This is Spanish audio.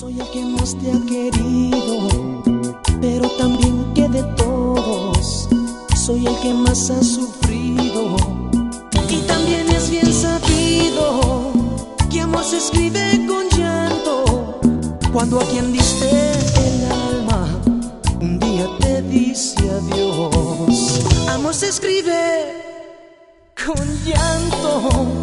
Soy el que más te ha querido, pero también que de todos soy el que más ha sufrido. Y también es bien sabido que amor se escribe con llanto, cuando a quien diste el alma un día te dice adiós. Amor se escribe con llanto.